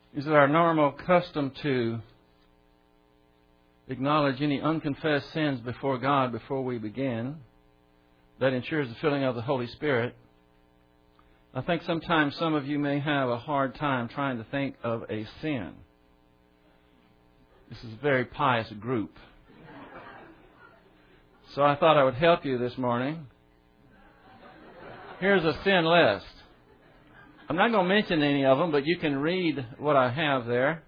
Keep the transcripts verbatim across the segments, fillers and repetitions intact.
Is it our normal custom to acknowledge any unconfessed sins before God before we begin? That ensures the filling of the Holy Spirit. I think sometimes some of you may have a hard time trying to think of a sin. This is a very pious group. So I thought I would help you this morning. Here's a sin list. I'm not going to mention any of them, but you can read what I have there.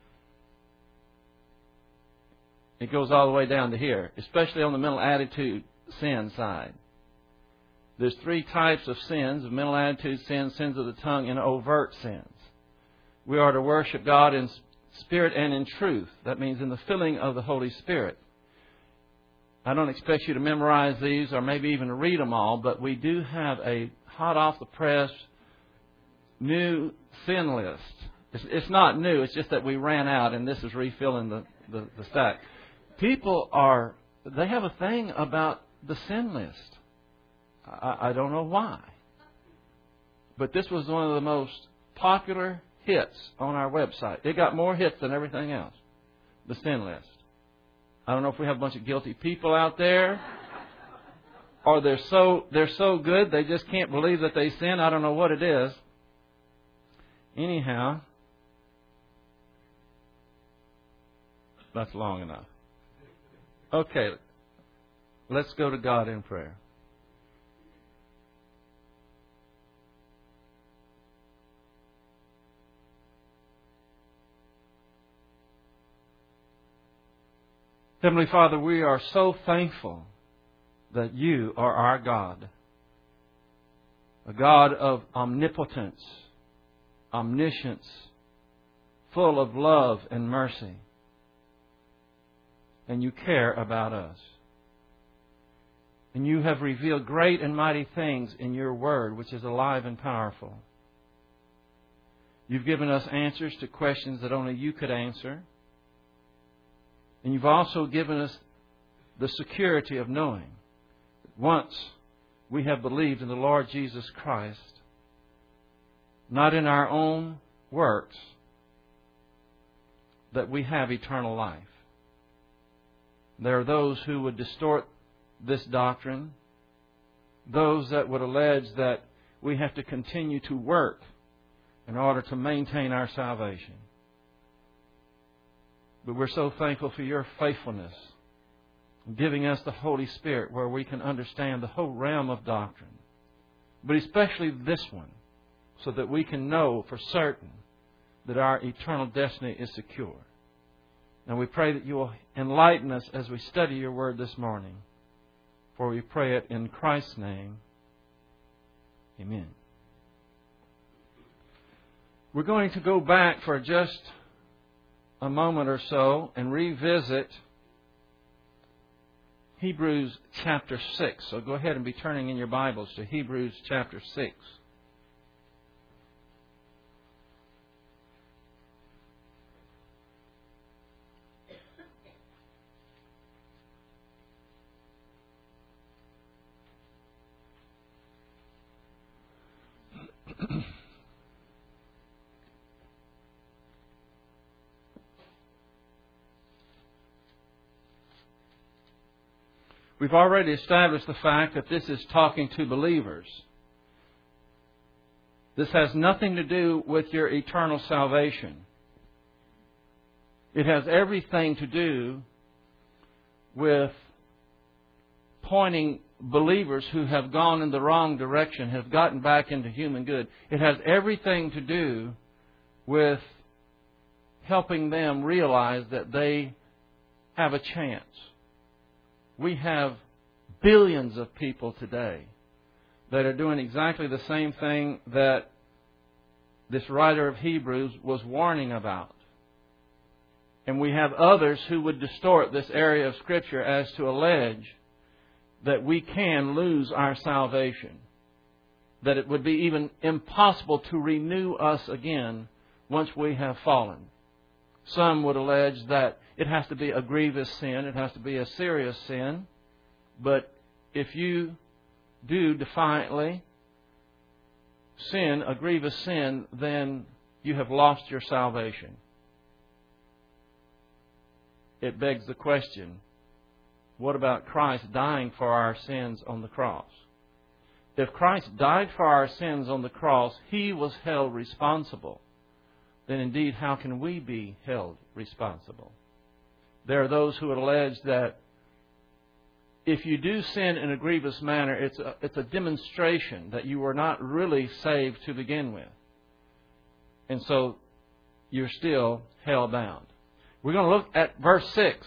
It goes all the way down to here, especially on the mental attitude sin side. There's three types of sins: of mental attitude sins, sins of the tongue, and overt sins. We are to worship God in spirit and in truth. That means in the filling of the Holy Spirit. I don't expect you to memorize these or maybe even read them all, but we do have a hot off the press new sin list. It's, it's not new, it's just that we ran out and this is refilling the, the, the stack. People are, they have a thing about the sin list. I, I don't know why. But this was one of the most popular hits on our website. It got more hits than everything else. The sin list. I don't know if we have a bunch of guilty people out there, or they're so they're so good they just can't believe that they sin. I don't know what it is. Anyhow, that's long enough. Okay, let's go to God in prayer. Heavenly Father, we are so thankful that You are our God, a God of omnipotence, omniscience, full of love and mercy. And You care about us. And You have revealed great and mighty things in Your Word, which is alive and powerful. You've given us answers to questions that only You could answer. And You've also given us the security of knowing that once we have believed in the Lord Jesus Christ, not in our own works, that we have eternal life. There are those who would distort this doctrine, those that would allege that we have to continue to work in order to maintain our salvation. But we're so thankful for Your faithfulness, giving us the Holy Spirit where we can understand the whole realm of doctrine, but especially this one, so that we can know for certain that our eternal destiny is secure. And we pray that You will enlighten us as we study Your Word this morning, for we pray it in Christ's name. Amen. We're going to go back for just a moment or so and revisit Hebrews chapter six. So go ahead and be turning in your Bibles to Hebrews chapter six. We've already established the fact that this is talking to believers. This has nothing to do with your eternal salvation. It has everything to do with pointing believers who have gone in the wrong direction, have gotten back into human good. It has everything to do with helping them realize that they have a chance. We have billions of people today that are doing exactly the same thing that this writer of Hebrews was warning about. And we have others who would distort this area of Scripture as to allege that we can lose our salvation, that it would be even impossible to renew us again once we have fallen. Some would allege that it has to be a grievous sin, it has to be a serious sin, but if you do defiantly sin, a grievous sin, then you have lost your salvation. It begs the question, what about Christ dying for our sins on the cross? If Christ died for our sins on the cross, He was held responsible. Then indeed, how can we be held responsible? There are those who would allege that if you do sin in a grievous manner, it's a, it's a demonstration that you were not really saved to begin with. And so you're still hell-bound. We're going to look at verse six.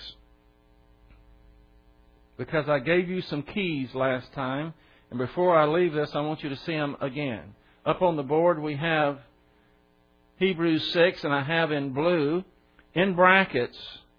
Because I gave you some keys last time. And before I leave this, I want you to see them again. Up on the board we have Hebrews six, and I have in blue, in brackets,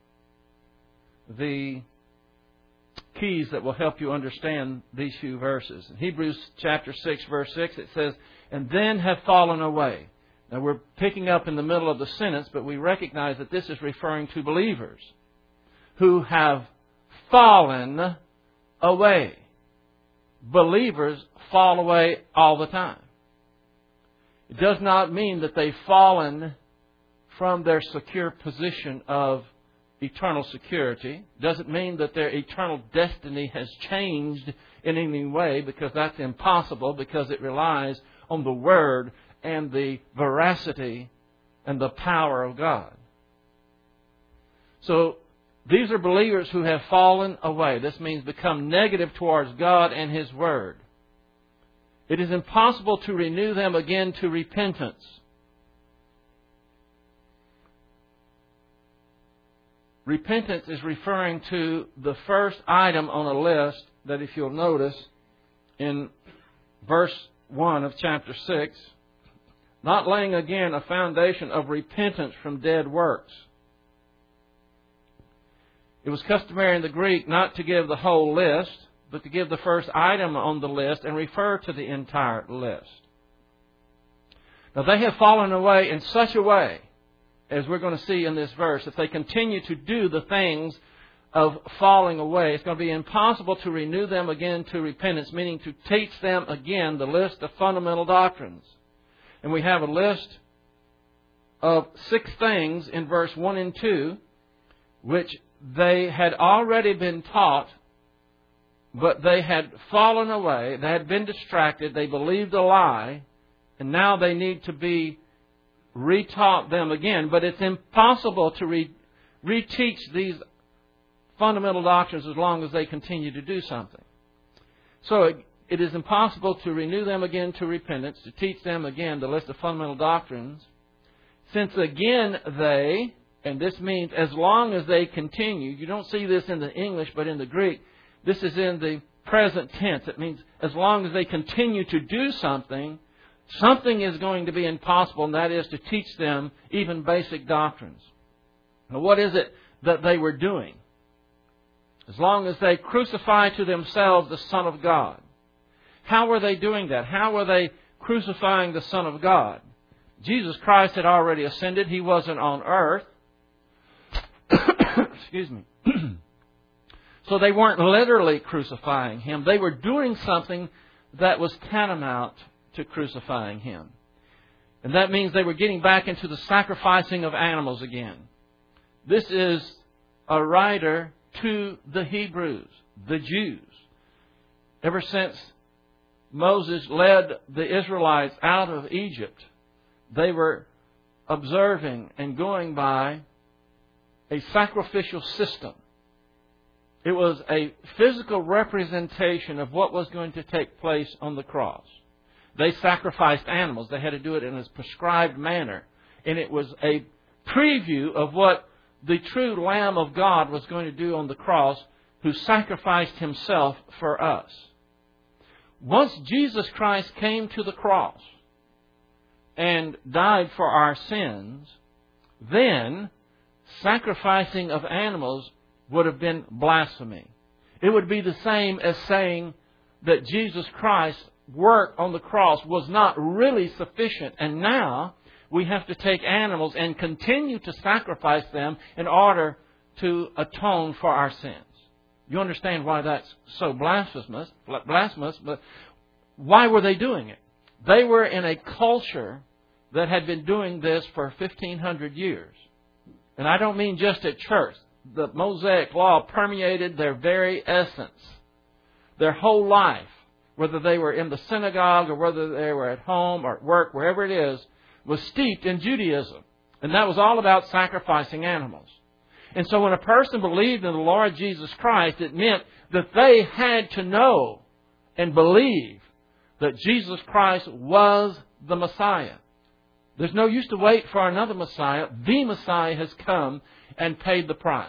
the keys that will help you understand these few verses. In Hebrews chapter six, verse six, it says, and then have fallen away. Now we're picking up in the middle of the sentence, but we recognize that this is referring to believers who have fallen away. Believers fall away all the time. It does not mean that they've fallen from their secure position of eternal security. It doesn't mean that their eternal destiny has changed in any way, because that's impossible, because it relies on the Word and the veracity and the power of God. So these are believers who have fallen away. This means become negative towards God and His Word. It is impossible to renew them again to repentance. Repentance is referring to the first item on a list that, if you'll notice, in verse one of chapter six, not laying again a foundation of repentance from dead works. It was customary in the Greek not to give the whole list, but to give the first item on the list and refer to the entire list. Now, they have fallen away in such a way, as we're going to see in this verse, if they continue to do the things of falling away, it's going to be impossible to renew them again to repentance, meaning to teach them again the list of fundamental doctrines. And we have a list of six things in verse one and two, which they had already been taught, but they had fallen away. They had been distracted. They believed a lie. And now they need to be retaught them again. But it's impossible to re- reteach these fundamental doctrines as long as they continue to do something. So it, it is impossible to renew them again to repentance, to teach them again the list of fundamental doctrines, since again they, and this means as long as they continue, you don't see this in the English, but in the Greek, this is in the present tense. It means as long as they continue to do something, something is going to be impossible, and that is to teach them even basic doctrines. Now, what is it that they were doing? As long as they crucify to themselves the Son of God. How were they doing that? How were they crucifying the Son of God? Jesus Christ had already ascended. He wasn't on earth. Excuse me. So they weren't literally crucifying Him. They were doing something that was tantamount to crucifying Him. And that means they were getting back into the sacrificing of animals again. This is a writer to the Hebrews, the Jews. Ever since Moses led the Israelites out of Egypt, they were observing and going by a sacrificial system. It was a physical representation of what was going to take place on the cross. They sacrificed animals. They had to do it in a prescribed manner. And it was a preview of what the true Lamb of God was going to do on the cross, who sacrificed Himself for us. Once Jesus Christ came to the cross and died for our sins, then sacrificing of animals would have been blasphemy. It would be the same as saying that Jesus Christ's work on the cross was not really sufficient, and now we have to take animals and continue to sacrifice them in order to atone for our sins. You understand why that's so blasphemous, blasphemous, but why were they doing it? They were in a culture that had been doing this for fifteen hundred years. And I don't mean just at church. The Mosaic Law permeated their very essence. Their whole life, whether they were in the synagogue or whether they were at home or at work, wherever it is, was steeped in Judaism. And that was all about sacrificing animals. And so when a person believed in the Lord Jesus Christ, it meant that they had to know and believe that Jesus Christ was the Messiah. There's no use to wait for another Messiah. The Messiah has come and paid the price.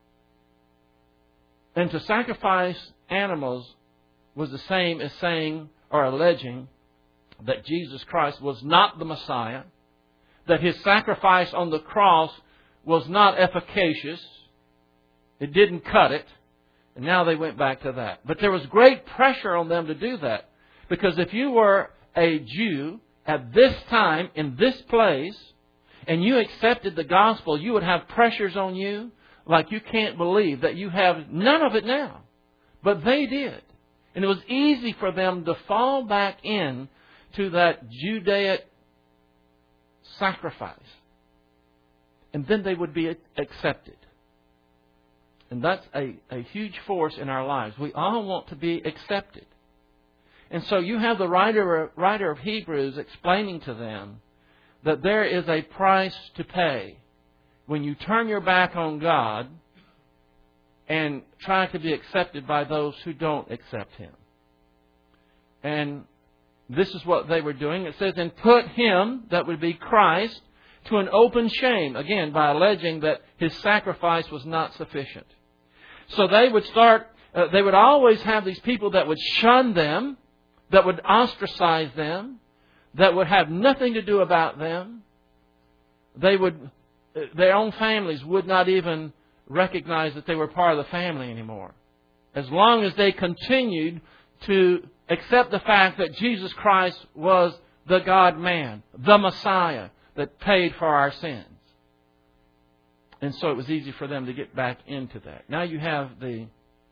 And to sacrifice animals was the same as saying or alleging that Jesus Christ was not the Messiah, that His sacrifice on the cross was not efficacious. It didn't cut it. And now they went back to that. But there was great pressure on them to do that. Because if you were a Jew at this time, in this place, and you accepted the gospel, you would have pressures on you like you can't believe, that you have none of it now. But they did. And it was easy for them to fall back in to that Judaic sacrifice. And then they would be accepted. And that's a, a huge force in our lives. We all want to be accepted. And so you have the writer, writer of Hebrews explaining to them that there is a price to pay when you turn your back on God and try to be accepted by those who don't accept Him. And this is what they were doing. It says, and put Him, that would be Christ, to an open shame. Again, by alleging that His sacrifice was not sufficient. So they would start, uh, they would always have these people that would shun them, that would ostracize them, that would have nothing to do about them. They would, their own families would not even recognize that they were part of the family anymore. As long as they continued to accept the fact that Jesus Christ was the God-man, the Messiah that paid for our sins. And so it was easy for them to get back into that. Now you have the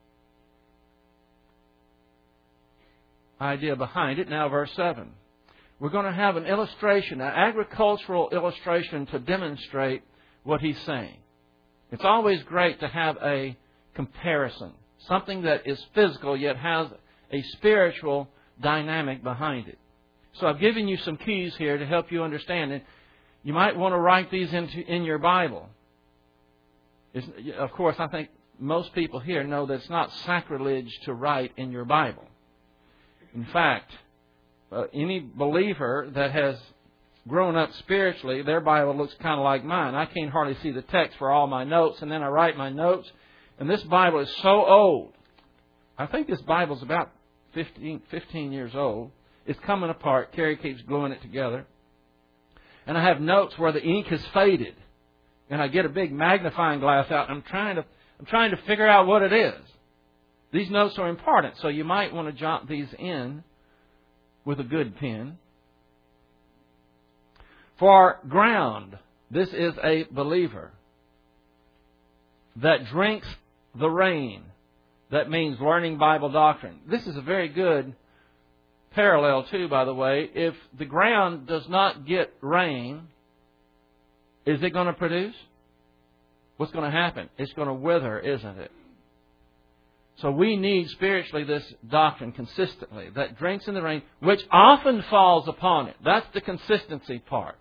idea behind it. Now verse seven. We're going to have an illustration, an agricultural illustration to demonstrate what he's saying. It's always great to have a comparison. Something that is physical yet has a spiritual dynamic behind it. So I've given you some keys here to help you understand it. You might want to write these into in your Bible. It's, of course, I think most people here know that it's not sacrilege to write in your Bible. In fact, uh, any believer that has grown up spiritually, their Bible looks kind of like mine. I can't hardly see the text for all my notes, and then I write my notes. And this Bible is so old. I think this Bible's about fifteen, fifteen years old. It's coming apart. Carrie keeps gluing it together. And I have notes where the ink has faded. And I get a big magnifying glass out, and I'm trying to I'm trying to figure out what it is. These notes are important, so you might want to jot these in with a good pen. For ground, this is a believer that drinks the rain. That means learning Bible doctrine. This is a very good parallel too, by the way. If the ground does not get rain, is it going to produce? What's going to happen? It's going to wither, isn't it? So we need spiritually this doctrine consistently, that drinks in the rain, which often falls upon it. That's the consistency part.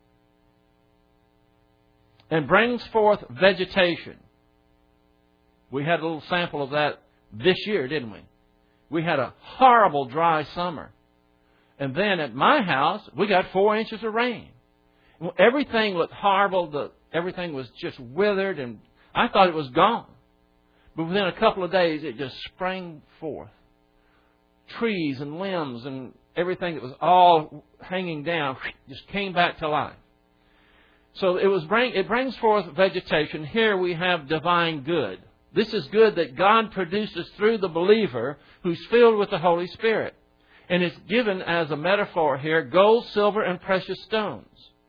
And brings forth vegetation. We had a little sample of that this year, didn't we? We had a horrible dry summer. And then at my house, we got four inches of rain. Everything looked horrible. The, everything was just withered, and I thought it was gone. But within a couple of days, it just sprang forth. Trees and limbs and everything that was all hanging down just came back to life. So it was bring, it brings forth vegetation. Here we have divine good. This is good that God produces through the believer who's filled with the Holy Spirit. And it's given as a metaphor here, gold, silver, and precious stones.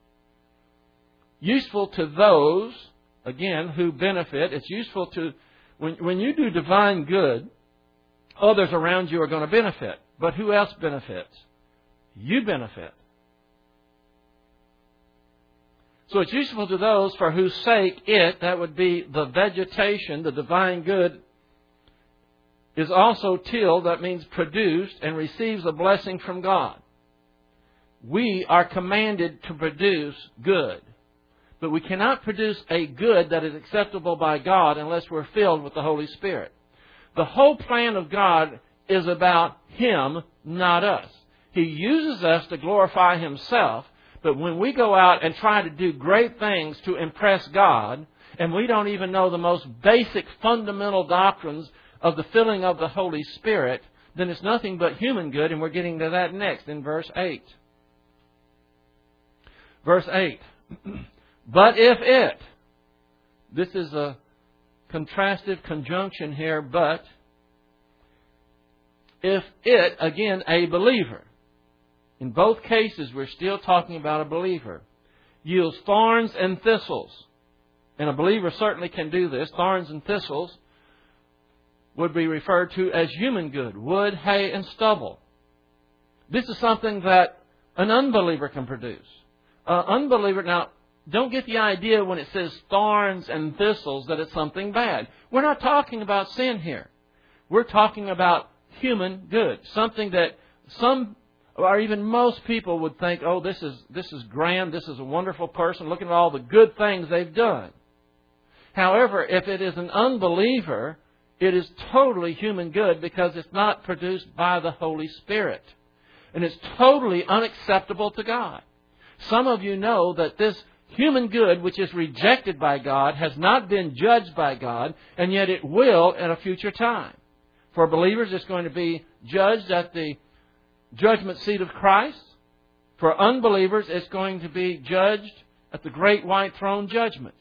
Useful to those, again, who benefit. It's useful to, when, when you do divine good, others around you are going to benefit. But who else benefits? You benefit. So it's useful to those for whose sake it, that would be the vegetation, the divine good, is also tilled, that means produced, and receives a blessing from God. We are commanded to produce good. But we cannot produce a good that is acceptable by God unless we're filled with the Holy Spirit. The whole plan of God is about Him, not us. He uses us to glorify Himself, but when we go out and try to do great things to impress God, and we don't even know the most basic fundamental doctrines of the filling of the Holy Spirit, then it's nothing but human good, and we're getting to that next in verse eight. Verse eight. But if it, this is a contrastive conjunction here, but if it, again, a believer, in both cases we're still talking about a believer, yields thorns and thistles, and a believer certainly can do this, thorns and thistles would be referred to as human good, wood, hay, and stubble. This is something that an unbeliever can produce. An unbeliever, now, don't get the idea when it says thorns and thistles that it's something bad. We're not talking about sin here. We're talking about human good. Something that some, or even most people would think, oh, this is this is grand, this is a wonderful person, look at all the good things they've done. However, if it is an unbeliever, it is totally human good because it's not produced by the Holy Spirit. And it's totally unacceptable to God. Some of you know that this human good, which is rejected by God, has not been judged by God, and yet it will at a future time. For believers, it's going to be judged at the judgment seat of Christ. For unbelievers, it's going to be judged at the great white throne judgment.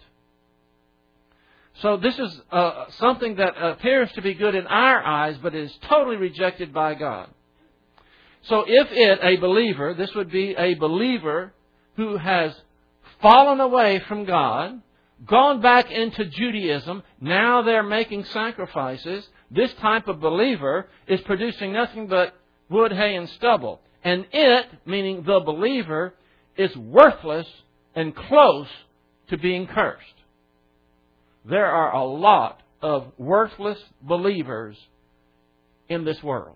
So this is uh, something that appears to be good in our eyes, but is totally rejected by God. So if it, a believer, this would be a believer who has fallen away from God, gone back into Judaism, now they're making sacrifices. This type of believer is producing nothing but wood, hay, and stubble. And it, meaning the believer, is worthless and close to being cursed. There are a lot of worthless believers in this world.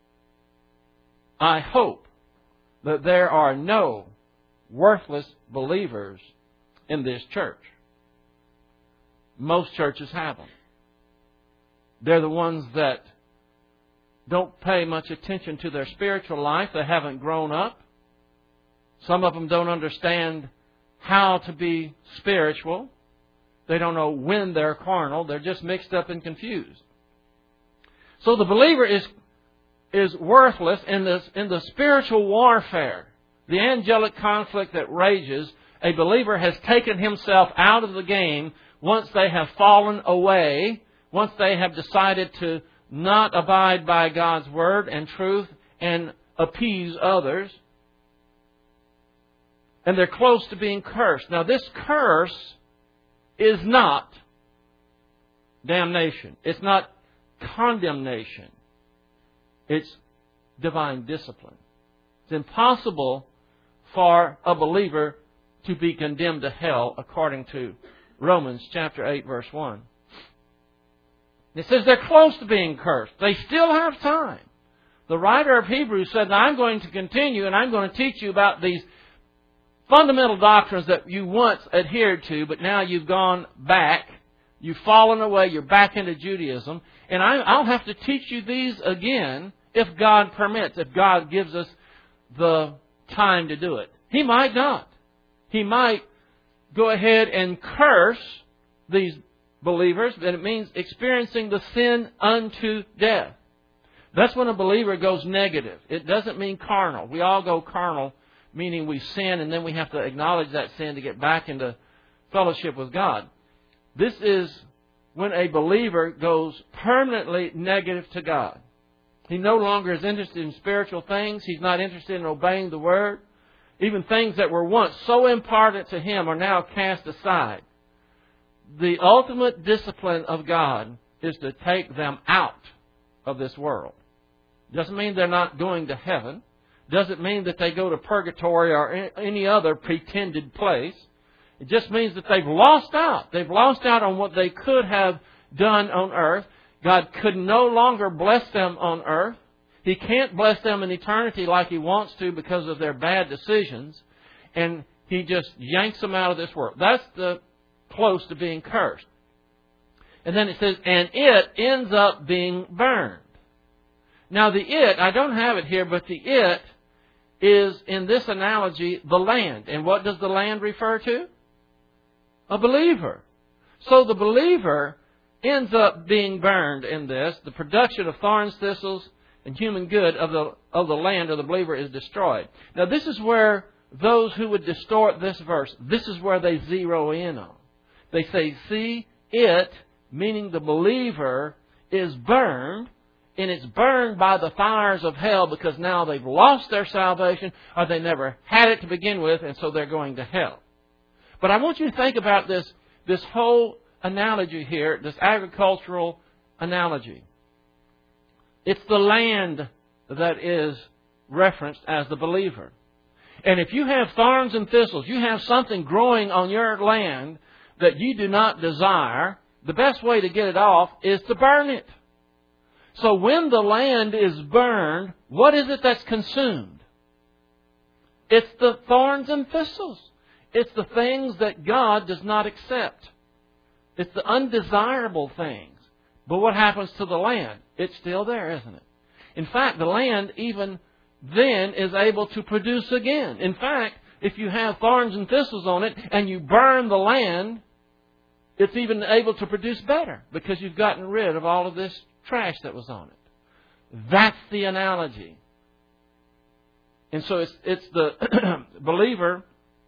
I hope that there are no worthless believers in this church. Most churches have them. They're the ones that don't pay much attention to their spiritual life. They haven't grown up. Some of them don't understand how to be spiritual. They don't know when they're carnal. They're just mixed up and confused. So the believer is is worthless in this in the spiritual warfare, the angelic conflict that rages. A believer has taken himself out of the game once they have fallen away, once they have decided to not abide by God's word and truth and appease others. And they're close to being cursed. Now this curse is not damnation. It's not condemnation. It's divine discipline. It's impossible for a believer to be condemned to hell according to Romans chapter eight verse one. It says they're close to being cursed. They still have time. The writer of Hebrews said, I'm going to continue and I'm going to teach you about these fundamental doctrines that you once adhered to, but now you've gone back. You've fallen away. You're back into Judaism. And I, I'll have to teach you these again if God permits, if God gives us the time to do it. He might not. He might go ahead and curse these believers, but it means experiencing the sin unto death. That's when a believer goes negative. It doesn't mean carnal. We all go carnal, meaning we sin and then we have to acknowledge that sin to get back into fellowship with God. This is when a believer goes permanently negative to God. He no longer is interested in spiritual things. He's not interested in obeying the Word. Even things that were once so important to him are now cast aside. The ultimate discipline of God is to take them out of this world. Doesn't mean they're not going to heaven. Doesn't mean that they go to purgatory or any other pretended place. It just means that they've lost out. They've lost out on what they could have done on earth. God could no longer bless them on earth. He can't bless them in eternity like He wants to because of their bad decisions. And He just yanks them out of this world. That's the close to being cursed. And then it says, and it ends up being burned. Now the it, I don't have it here, but the it is, in this analogy, the land. And what does the land refer to? A believer. So the believer ends up being burned in this. The production of thorns, thistles, and human good of the of the land of the believer is destroyed. Now this is where those who would distort this verse, this is where they zero in on. They say, see, it, meaning the believer, is burned, and it's burned by the fires of hell because now they've lost their salvation or they never had it to begin with, and so they're going to hell. But I want you to think about this, this whole analogy here, this agricultural analogy. It's the land that is referenced as the believer. And if you have thorns and thistles, you have something growing on your land that you do not desire, the best way to get it off is to burn it. So when the land is burned, what is it that's consumed? It's the thorns and thistles. It's the things that God does not accept. It's the undesirable things. But what happens to the land? It's still there, isn't it? In fact, the land even then is able to produce again. In fact, if you have thorns and thistles on it and you burn the land, it's even able to produce better because you've gotten rid of all of this trash that was on it. That's the analogy. And so it's, it's the believer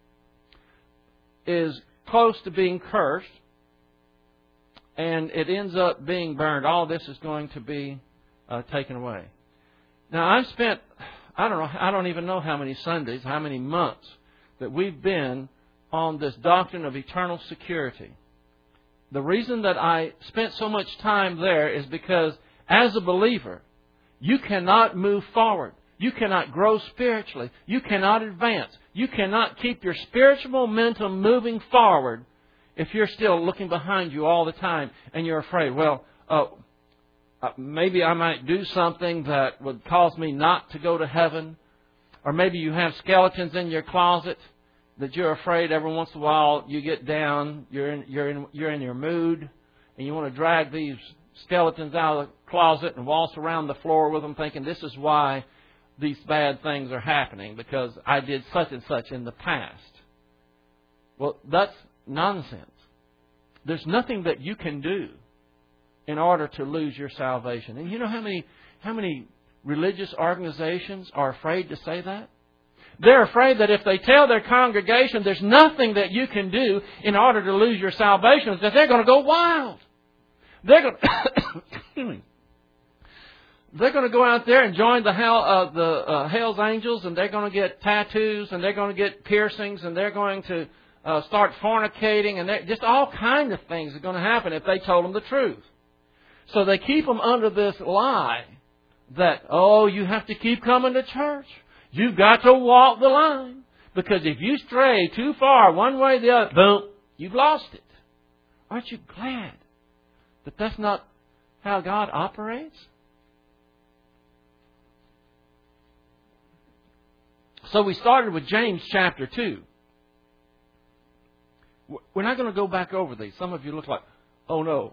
is close to being cursed, and it ends up being burned. All this is going to be uh, taken away. Now, I've spent, I don't know, I don't even know how many Sundays, how many months that we've been on this doctrine of eternal security. The reason that I spent so much time there is because as a believer, you cannot move forward. You cannot grow spiritually. You cannot advance. You cannot keep your spiritual momentum moving forward if you're still looking behind you all the time and you're afraid, well, uh, maybe I might do something that would cause me not to go to heaven. Or maybe you have skeletons in your closet that you're afraid every once in a while you get down, you're in, you're in, you're in your mood, and you want to drag these skeletons out of the closet and waltz around the floor with them thinking this is why these bad things are happening, because I did such and such in the past. Well, that's nonsense. There's nothing that you can do in order to lose your salvation. And you know how many how many religious organizations are afraid to say that? They're afraid that if they tell their congregation there's nothing that you can do in order to lose your salvation, that they're going to go wild. They're going to, they're going to go out there and join the hell uh, the uh, Hell's Angels, and they're going to get tattoos, and they're going to get piercings, and they're going to uh, start fornicating, and just all kinds of things are going to happen if they told them the truth. So they keep them under this lie that, oh, you have to keep coming to church. You've got to walk the line. Because if you stray too far one way or the other, boom, you've lost it. Aren't you glad that that's not how God operates? So we started with James chapter two. We're not going to go back over these. Some of you look like, oh no.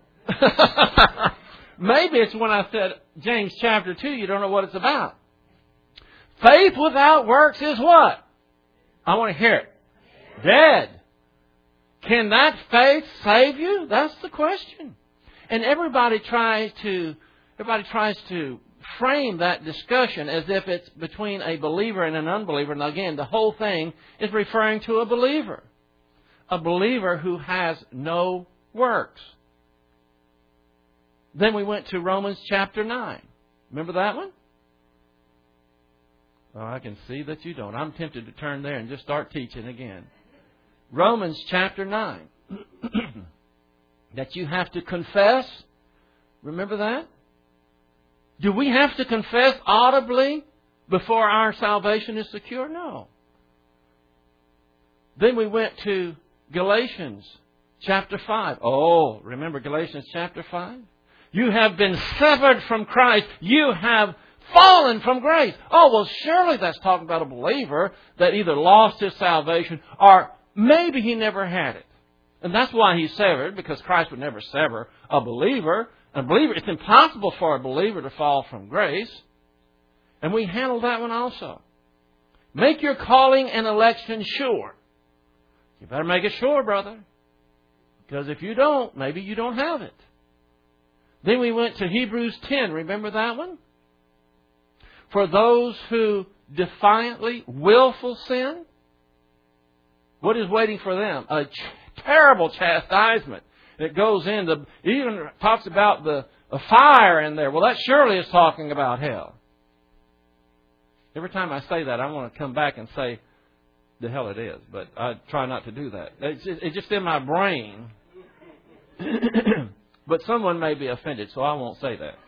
Maybe it's when I said James chapter two, you don't know what it's about. Faith without works is what? I want to hear it. Dead. Can that faith save you? That's the question. And everybody tries to, everybody tries to frame that discussion as if it's between a believer and an unbeliever. And again, the whole thing is referring to a believer. A believer who has no works. Then we went to Romans chapter nine. Remember that one? Oh, I can see that you don't. I'm tempted to turn there and just start teaching again. Romans chapter nine. That you have to confess. Remember that? Do we have to confess audibly before our salvation is secure? No. Then we went to Galatians chapter five. Oh, remember Galatians chapter five? You have been severed from Christ. You have fallen from grace. Oh, well, surely that's talking about a believer that either lost his salvation or maybe he never had it. And that's why he's severed, because Christ would never sever a believer. A believer, it's impossible for a believer to fall from grace. And we handled that one also. Make your calling and election sure. You better make it sure, brother. Because if you don't, maybe you don't have it. Then we went to Hebrews ten. Remember that one? For those who defiantly, willful sin, what is waiting for them? A ch- terrible chastisement. It goes into, it even talks about the, the fire in there. Well, that surely is talking about hell. Every time I say that, I want to come back and say, the hell it is. But I try not to do that. It's just, it's just in my brain. But someone may be offended, so I won't say that.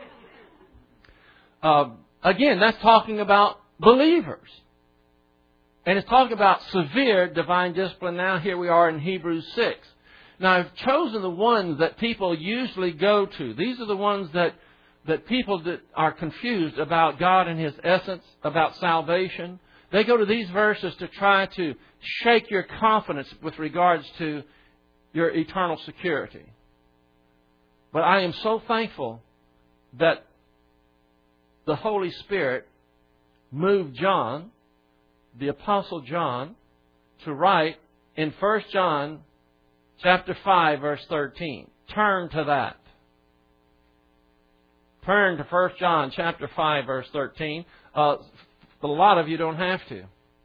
Uh, again, that's talking about believers. And it's talking about severe divine discipline. Now here we are in Hebrews six. Now I've chosen the ones that people usually go to. These are the ones that, that people that are confused about God and His essence, about salvation. They go to these verses to try to shake your confidence with regards to your eternal security. But I am so thankful that the Holy Spirit moved John, the Apostle John, to write in First John chapter five, verse thirteen. Turn to that. Turn to First John chapter five, verse thirteen. Uh, a lot of you don't have to.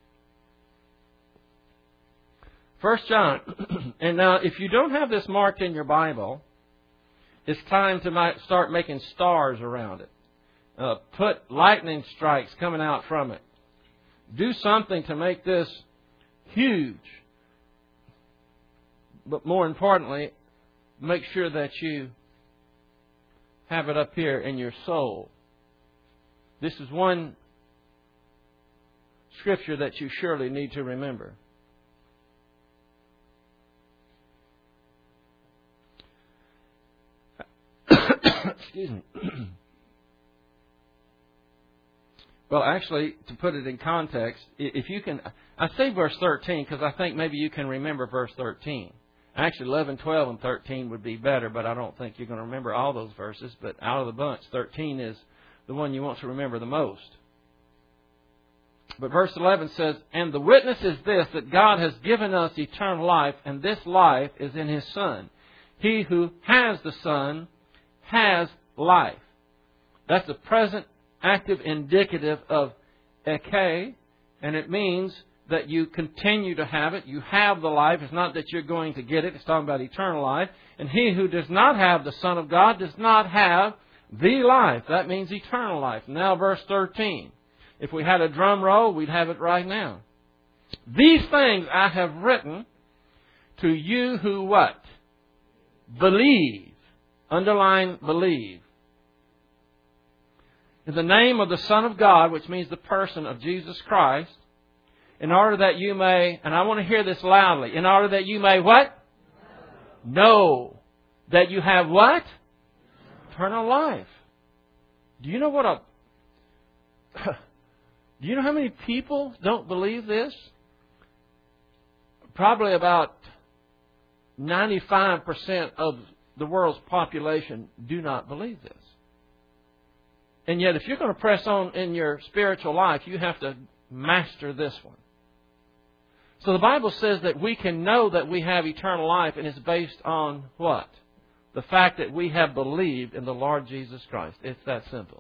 First John. And now, if you don't have this marked in your Bible, it's time to start making stars around it. Uh, put lightning strikes coming out from it. Do something to make this huge. But more importantly, make sure that you have it up here in your soul. This is one scripture that you surely need to remember. Excuse me. Well, actually, to put it in context, if you can, I say verse thirteen because I think maybe you can remember verse thirteen. Actually, eleven, twelve, and thirteen would be better, but I don't think you're going to remember all those verses. But out of the bunch, thirteen is the one you want to remember the most. But verse eleven says, "And the witness is this, that God has given us eternal life, and this life is in His Son. He who has the Son has life." That's a present active indicative of eke, and it means that you continue to have it. You have the life. It's not that you're going to get it. It's talking about eternal life. And he who does not have the Son of God does not have the life. That means eternal life. Now verse thirteen. If we had a drum roll, we'd have it right now. "These things I have written to you who" what? "Believe." Underline believe. "In the name of the Son of God," which means the person of Jesus Christ, "in order that you may," and I want to hear this loudly, "in order that you may" what? "Know that you have" what? "Eternal life." Do you know what a... Do you know how many people don't believe this? Probably about ninety-five percent of the world's population do not believe this. And yet, if you're going to press on in your spiritual life, you have to master this one. So the Bible says that we can know that we have eternal life, and it's based on what? The fact that we have believed in the Lord Jesus Christ. It's that simple.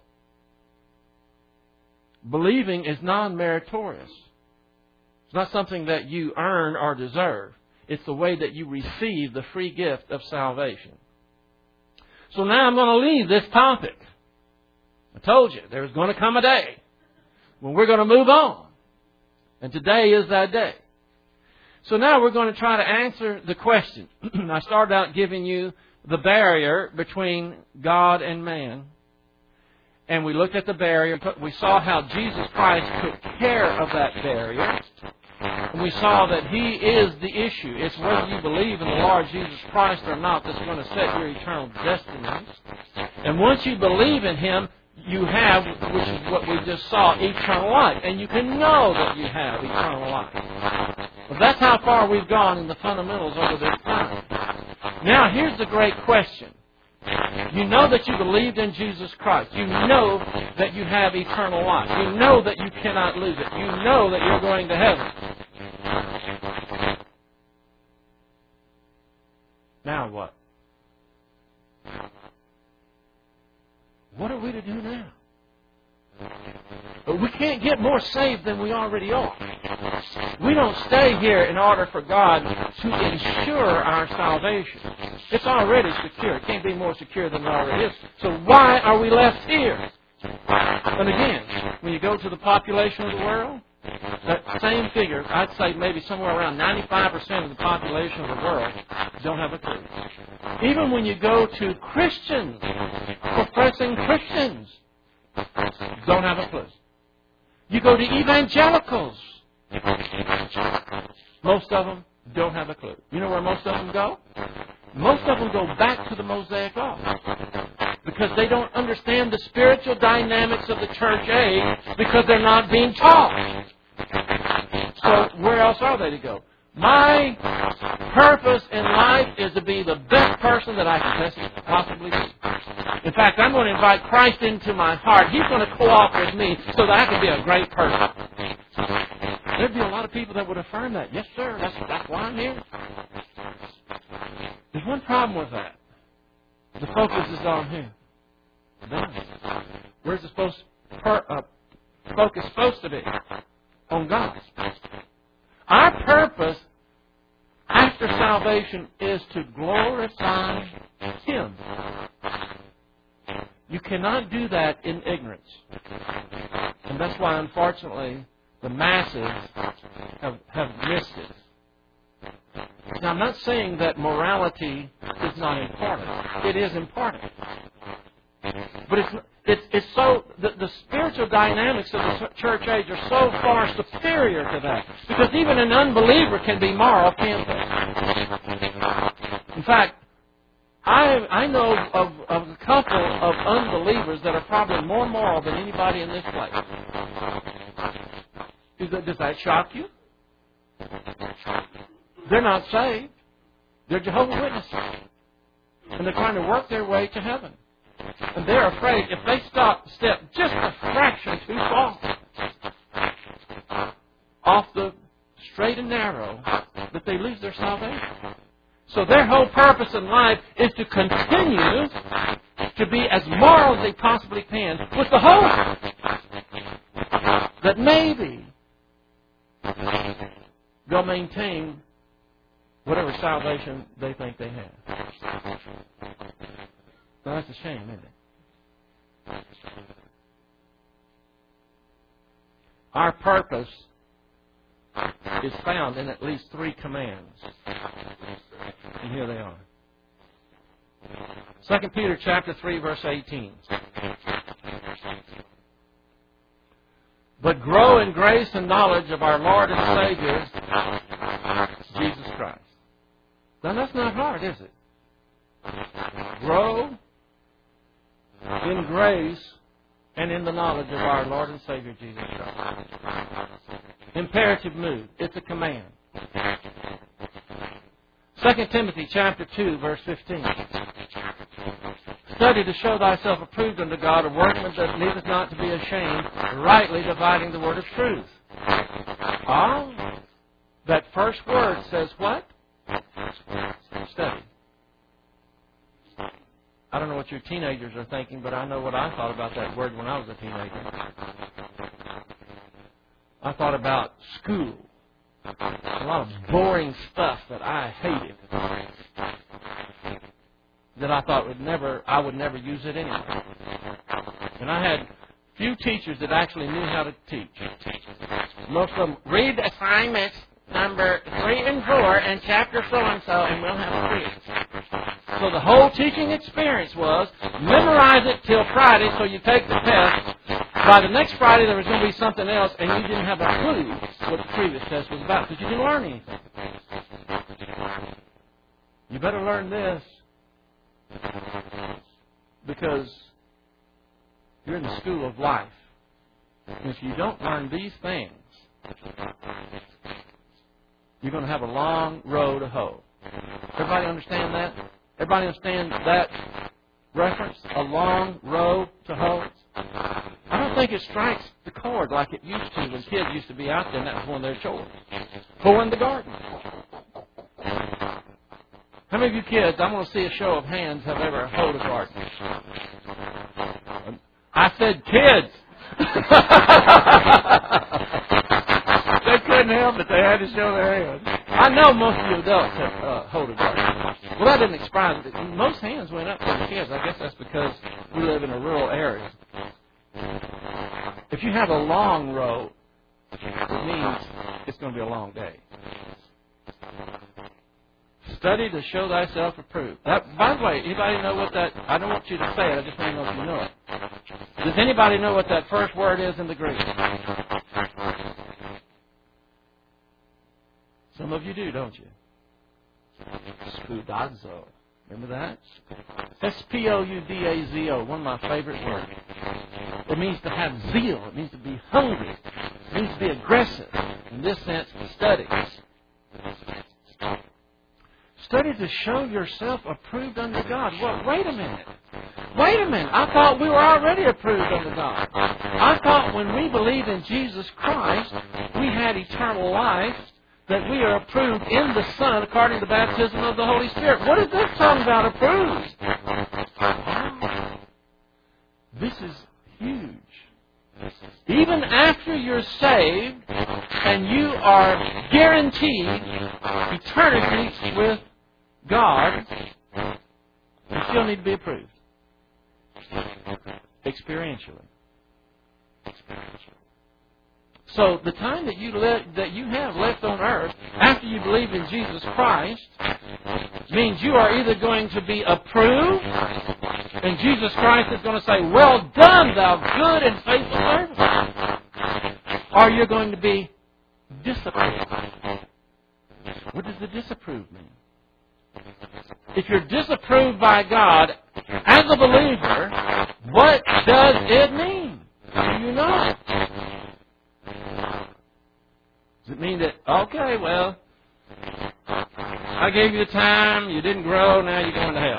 Believing is non-meritorious. It's not something that you earn or deserve. It's the way that you receive the free gift of salvation. So now I'm going to leave this topic. I told you there was going to come a day when we're going to move on. And today is that day. So now we're going to try to answer the question. I started out giving you the barrier between God and man. And we looked at the barrier. We saw how Jesus Christ took care of that barrier. And we saw that He is the issue. It's whether you believe in the Lord Jesus Christ or not that's going to set your eternal destiny. And once you believe in Him, you have, which is what we just saw, eternal life. And you can know that you have eternal life. Well, that's how far we've gone in the fundamentals over this time. Now, here's the great question. You know that you believed in Jesus Christ. You know that you have eternal life. You know that you cannot lose it. You know that you're going to heaven. Now what? What are we to do now? But we can't get more saved than we already are. We don't stay here in order for God to ensure our salvation. It's already secure. It can't be more secure than it already is. So why are we left here? And again, when you go to the population of the world, that same figure, I'd say maybe somewhere around ninety-five percent of the population of the world don't have a clue. Even when you go to Christians, professing Christians, don't have a clue. You go to evangelicals, most of them don't have a clue. You know where most of them go? Most of them go back to the Mosaic Law because they don't understand the spiritual dynamics of the church age because they're not being taught. So where else are they to go? My purpose in life is to be the best person that I can possibly be. In fact, I'm going to invite Christ into my heart. He's going to co-op with me so that I can be a great person. There'd be a lot of people that would affirm that. Yes, sir, that's, that's why I'm here. There's one problem with that. The focus is on who? Them. Where's the supposed, per, uh, focus supposed to be? On God. Our purpose after salvation is to glorify Him. You cannot do that in ignorance. And that's why, unfortunately, the masses have, have missed it. Now, I'm not saying that morality is not important. It is important. But it's it's, it's so the, the spiritual dynamics of the church age are so far superior to that. Because even an unbeliever can be moral, can't they? In fact, I I know of, of a couple of unbelievers that are probably more moral than anybody in this place. Does that, does that shock you? They're not saved. They're Jehovah's Witnesses. And they're trying to work their way to heaven. And they're afraid if they stop, step just a fraction too far off the straight and narrow, that they lose their salvation. So their whole purpose in life is to continue to be as moral as they possibly can with the hope that maybe they'll maintain whatever salvation they think they have. Now, that's a shame, isn't it? Our purpose is found in at least three commands. And here they are. Second Peter chapter three, verse eighteen. But grow in grace and knowledge of our Lord and Savior, Jesus Christ. Now, that's not hard, is it? Grow in grace and in the knowledge of our Lord and Savior, Jesus Christ. Imperative mood. It's a command. Second Timothy chapter two, verse fifteen. Study to show thyself approved unto God, a workman that needeth not to be ashamed, rightly dividing the word of truth. Ah, that first word says what? Study. I don't know what your teenagers are thinking, but I know what I thought about that word when I was a teenager. I thought about school. A lot of boring stuff that I hated. That I thought would never, I would never use it anyway. And I had few teachers that actually knew how to teach. Most of them read assignments number three and four and chapter so and so, and we'll have a quiz. So the whole teaching experience was memorize it till Friday, so you take the test by the next Friday there was going to be something else, and you didn't have a clue what the previous test was about because you didn't learn anything. You better learn this because you're in the school of life. And if you don't learn these things, you're going to have a long road to hoe. Everybody understand that? Everybody understand that reference? A long road to hoe? I don't think it strikes the chord like it used to when kids used to be out there and that was one of their chores. Hoeing the garden. How many of you kids, I want to see a show of hands, have ever hoed a garden? I said kids. They couldn't help it. They had to show their hands. I know most of you adults have uh, hoed a garden. Well, that didn't surprise me. Most hands went up for the kids. I guess that's because we live in a rural area. If you have a long row, it means it's going to be a long day. Study to show thyself approved. That, by the way, anybody know what that... I don't want you to say it. I just want to know if you know it. Does anybody know what that first word is in the Greek? Some of you do, don't you? Spoudazo. Remember that? S P O U D A Z O. One of my favorite words. It means to have zeal. It means to be hungry. It means to be aggressive. In this sense, study. Study to show yourself approved unto God. Well, wait a minute. Wait a minute. I thought we were already approved unto God. I thought when we believe in Jesus Christ, we had eternal life, that we are approved in the Son according to the baptism of the Holy Spirit. What is this talking about, approved? Wow. This is huge. Even after you're saved and you are guaranteed eternity with God, you still need to be approved. Experientially. So the time that you le- that you have left on earth after you believe in Jesus Christ means you are either going to be approved, and Jesus Christ is going to say, "Well done, thou good and faithful servant," or you're going to be disapproved. What does the disapprove mean? If you're disapproved by God as a believer, what does it mean? Do you know? Does it mean that, okay, well, I gave you the time, you didn't grow, now you're going to hell?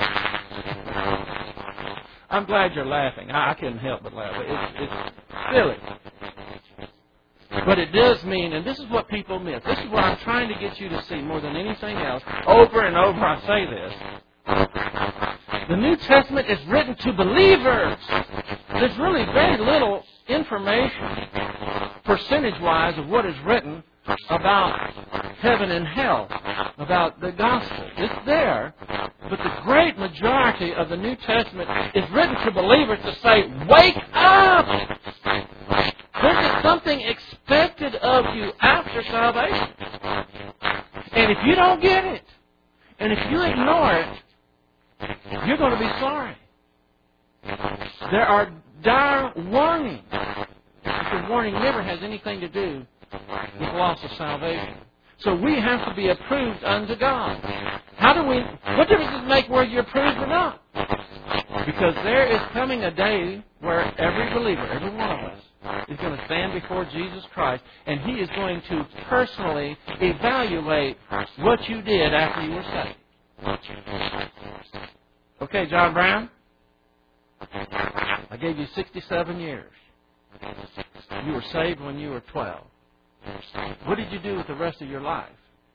I'm glad you're laughing. I, I couldn't help but laugh. It's, it's silly. But it does mean, and this is what people miss. This is what I'm trying to get you to see more than anything else. Over and over I say this. The New Testament is written to believers. There's really very little information, percentage-wise, of what is written about heaven and hell, about the gospel. It's there, but the great majority of the New Testament is written to believers to say, wake up! This is something expected of you after salvation. And if you don't get it, and if you ignore it, you're going to be sorry. There are dire warnings. The warning never has anything to do with loss of salvation. So we have to be approved unto God. How do we, what difference does it make whether you're approved or not? Because there is coming a day where every believer, every one of us, is going to stand before Jesus Christ, and He is going to personally evaluate what you did after you were saved. Okay, John Brown, I gave you sixty-seven years. You were saved when you were twelve. What did you do with the rest of your life?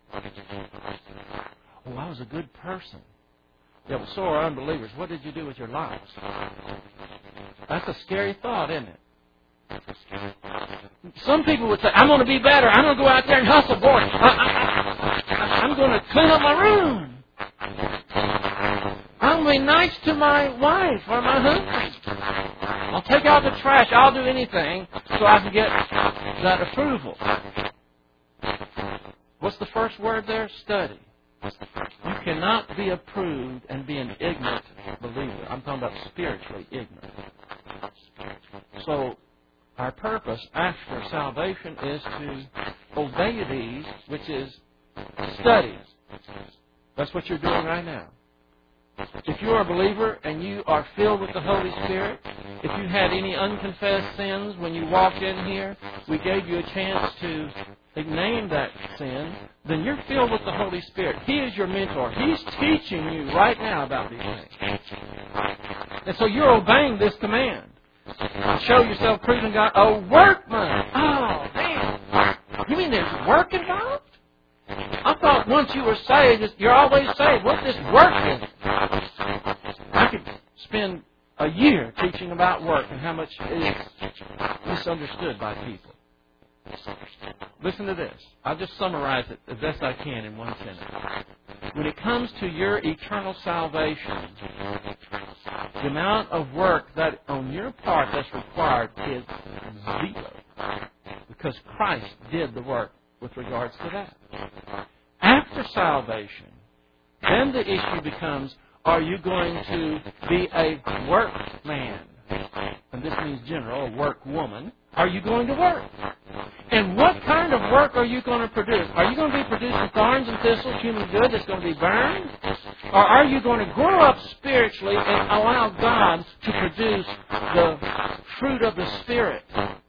Oh, I was a good person. Yeah, but so are unbelievers. What did you do with your lives? That's a scary thought, isn't it? Some people would say, I'm going to be better. I'm going to go out there and hustle, boy. I, I, I, I'm going to clean up my room. I'm going to be nice to my wife or my husband. I'll take out the trash. I'll do anything so I can get that approval. What's the first word there? Study. You cannot be approved and be an ignorant believer. I'm talking about spiritually ignorant. So, Our purpose after salvation is to obey these, which is study. That's what you're doing right now. If you are a believer and you are filled with the Holy Spirit, if you had any unconfessed sins when you walked in here, we gave you a chance to name that sin, then you're filled with the Holy Spirit. He is your mentor. He's teaching you right now about these things. And so you're obeying this command. Show yourself proving God. A workman. Oh, man. You mean there's work involved? I thought once you were saved, you're always saved. What's this work is? I could spend a year teaching about work and how much it is misunderstood by people. Listen to this. I'll just summarize it as best I can in one sentence. When it comes to your eternal salvation, the amount of work that on your part that's required is zero. Because Christ did the work with regards to that. After salvation, then the issue becomes, are you going to be a workman? And this means general, a workwoman. Are you going to work? And what kind of work are you going to produce? Are you going to be producing thorns and thistles, human good that's going to be burned? Or are you going to grow up spiritually and allow God to produce the fruit of the Spirit?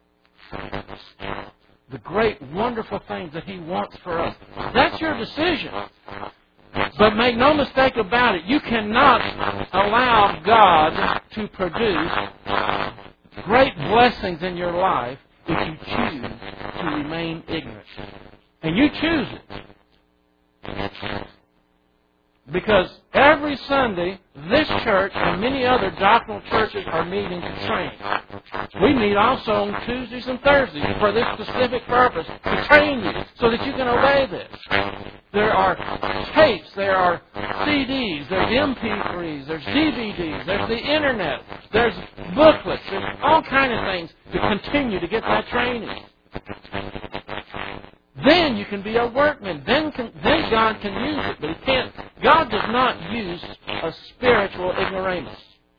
The great, wonderful things that He wants for us. That's your decision. But make no mistake about it, you cannot allow God to produce great blessings in your life if you choose to remain ignorant. And you choose it. Because every Sunday, this church and many other doctrinal churches are meeting to train. We meet also on Tuesdays and Thursdays for this specific purpose, to train you so that you can obey this. There are tapes, there are C Ds, there's M P threes, there's D V Ds, there's the Internet, there's booklets, there's all kinds of things to continue to get that training. Then you can be a workman. Then can, then God can use it, but He can't. God does not use a spiritual ignoramus.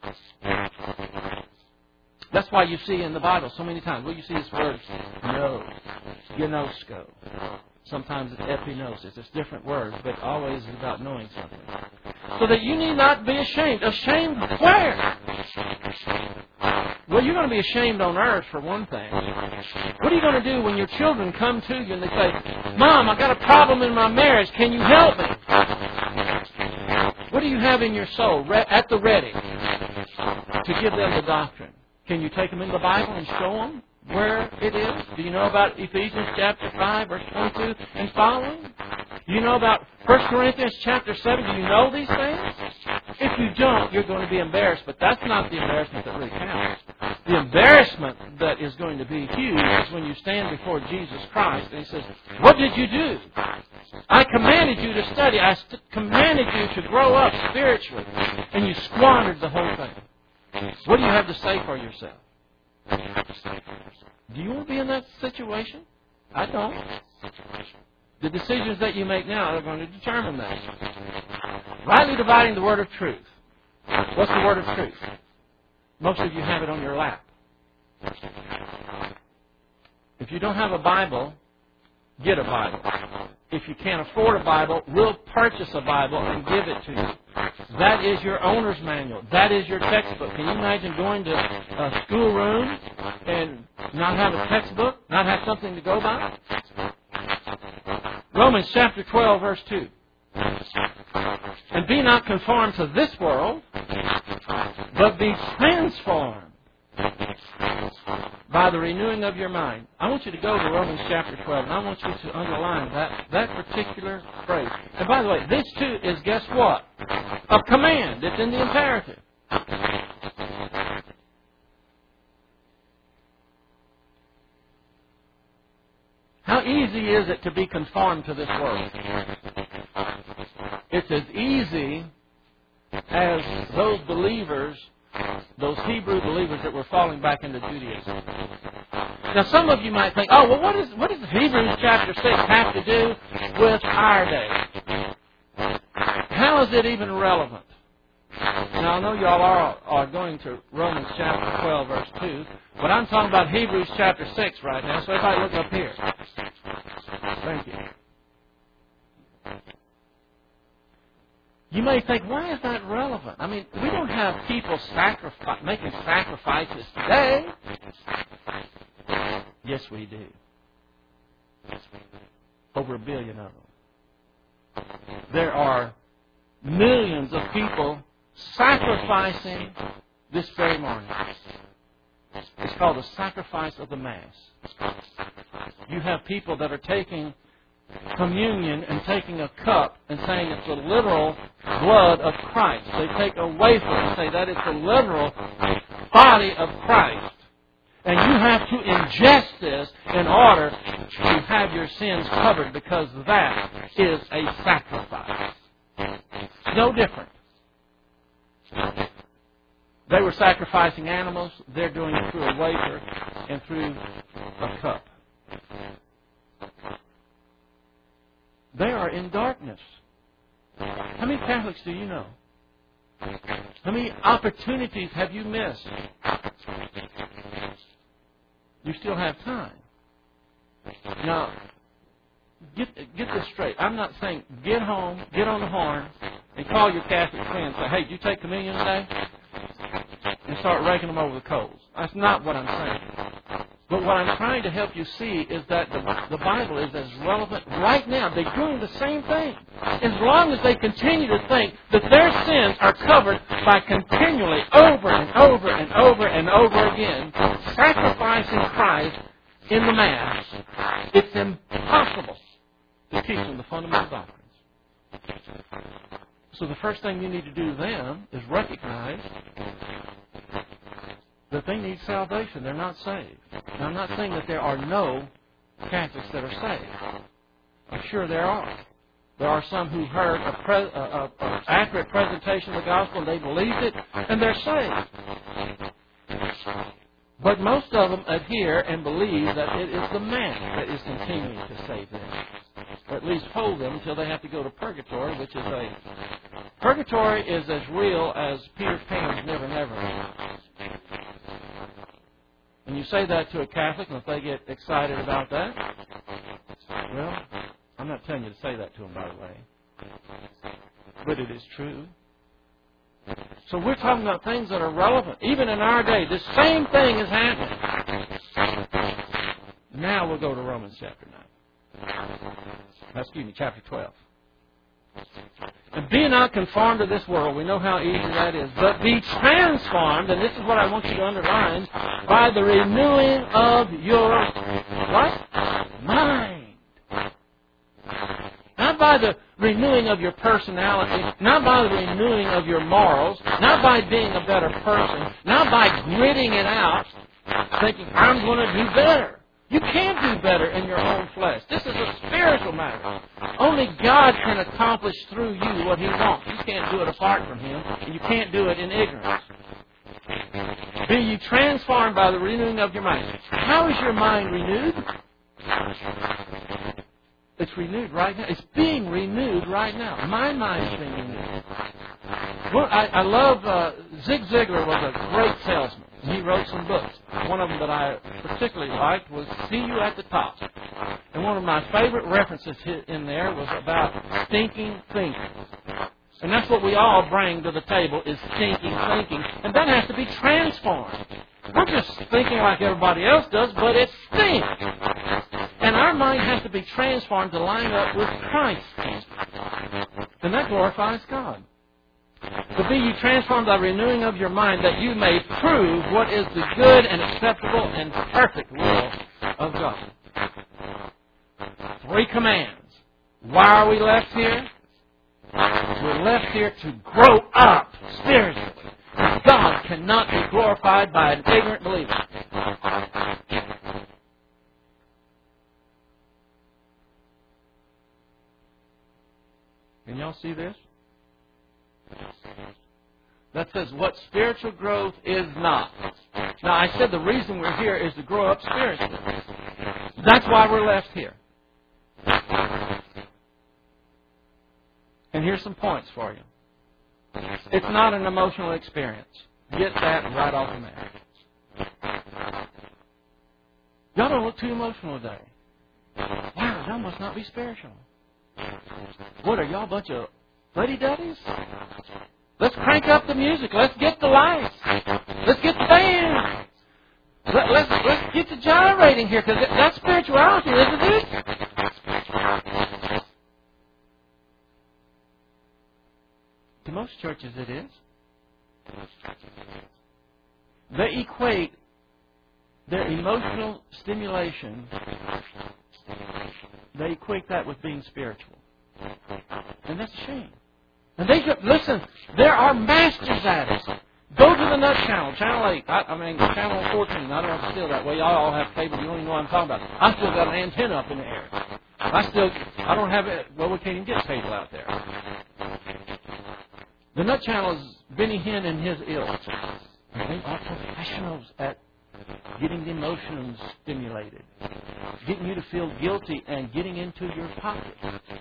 That's why you see in the Bible so many times, well, you see this word, know, gnosko. Sometimes it's epinosis. It's different words, but always is about knowing something. So that you need not be ashamed. Ashamed where? Well, you're going to be ashamed on earth, for one thing. What are you going to do when your children come to you and they say, Mom, I've got a problem in my marriage. Can you help me? What do you have in your soul at the ready to give them the doctrine? Can you take them into the Bible and show them where it is? Do you know about Ephesians chapter five, verse twenty-two and following? Do you know about First Corinthians chapter seven? Do you know these things? If you don't, you're going to be embarrassed, but that's not the embarrassment that really counts. The embarrassment that is going to be huge is when you stand before Jesus Christ and He says, what did you do? I commanded you to study. I st- commanded you to grow up spiritually, and you squandered the whole thing. What do you have to say for yourself? Do you want to be in that situation? I don't. The decisions that you make now are going to determine that. Rightly dividing the word of truth. What's the word of truth? Most of you have it on your lap. If you don't have a Bible, get a Bible. If you can't afford a Bible, we'll purchase a Bible and give it to you. That is your owner's manual. That is your textbook. Can you imagine going to a schoolroom and not have a textbook? Not have something to go by? Romans chapter twelve, verse two. And be not conformed to this world, but be transformed by the renewing of your mind. I want you to go to Romans chapter twelve, and I want you to underline that, that particular phrase. And by the way, this too is, guess what? A command. It's in the imperative. How easy is it to be conformed to this world? It's as easy as those believers, those Hebrew believers that were falling back into Judaism. Now, some of you might think, oh, well, what, is, what does Hebrews chapter six have to do with our day? How is it even relevant? Now, I know y'all are, are going to Romans chapter twelve, verse two, but I'm talking about Hebrews chapter six right now, so everybody look up here. Thank you. You may think, why is that relevant? I mean, we don't have people sacrifice, making sacrifices today. Yes, we do. Over a billion of them. There are millions of people sacrificing this very morning. It's called the sacrifice of the Mass. You have people that are taking communion and taking a cup and saying it's the literal blood of Christ. They take a wafer and say that it's the literal body of Christ. And you have to ingest this in order to have your sins covered, because that is a sacrifice. No different. They were sacrificing animals. They're doing it through a wafer and through a cup. They are in darkness. How many Catholics do you know? How many opportunities have you missed? You still have time. Now, get get this straight. I'm not saying get home, get on the horn, and call your Catholic friends and say, hey, did you take communion today? And start raking them over the coals. That's not what I'm saying. But what I'm trying to help you see is that the, the Bible is as relevant right now. They're doing the same thing. As long as they continue to think that their sins are covered by continually, over and over and over and over again, sacrificing Christ in the Mass, it's impossible to teach them the fundamental doctrines. So the first thing you need to do then is recognize that they need salvation. They're not saved. Now, I'm not saying that there are no Catholics that are saved. I'm sure there are. There are some who heard a, pre- a, a, a accurate presentation of the gospel and they believed it, and they're saved. But most of them adhere and believe that it is the Mass that is continuing to save them, or at least hold them until they have to go to purgatory, which is a... Purgatory is as real as Peter Pan's Never Never. And you say that to a Catholic, and if they get excited about that, well, I'm not telling you to say that to them, by the way. But it is true. So we're talking about things that are relevant. Even in our day, this same thing is happening. Now we'll go to Romans chapter nine. Excuse me, chapter twelve. And be not conformed to this world. We know how easy that is. But be transformed, and this is what I want you to underline, by the renewing of your what? Mind. Not by the renewing of your personality, not by the renewing of your morals, not by being a better person, not by gritting it out, thinking, I'm going to do better. You can't do better in your own flesh. This is a spiritual matter. Only God can accomplish through you what He wants. You can't do it apart from Him, and you can't do it in ignorance. Be ye transformed by the renewing of your mind. How is your mind renewed? It's renewed right now. It's being renewed right now. My mind is being renewed. Well, I, I love, uh, Zig Ziglar was a great salesman. He wrote some books. One of them that I particularly liked was See You at the Top. And one of my favorite references in there was about stinking thinking. And that's what we all bring to the table is stinking thinking. And that has to be transformed. Not just thinking like everybody else does, but it stinks. And our mind has to be transformed to line up with Christ. And that glorifies God. To be ye transformed by renewing of your mind, that you may prove what is the good and acceptable and perfect will of God. Three commands. Why are we left here? We're left here to grow up spiritually. God cannot be glorified by an ignorant believer. Can y'all see this? That says what spiritual growth is not. Now, I said the reason we're here is to grow up spiritually. That's why we're left here. And here's some points for you. It's not an emotional experience. Get that right off the mat. Y'all don't look too emotional today. Wow, y'all must not be spiritual. What, are y'all a bunch of fuddy-duddies? Let's crank up the music. Let's get the lights. Let's get the band. Let, let's, let's get the gyrating here, because that's spirituality, isn't it? To most churches it is. They equate their emotional stimulation, they equate that with being spiritual. And that's a shame. And they just, listen, there are masters at it. Go to the Nut Channel, Channel eight. I, I mean, Channel fourteen. I don't know if it's still that way. Y'all all have cable. You don't even know what I'm talking about. I still got an antenna up in the air. I still, I don't have it. Well, we can't even get cable out there. The Nut Channel is Benny Hinn and his ilk. They are professionals at getting the emotions stimulated, getting you to feel guilty and getting into your pocket.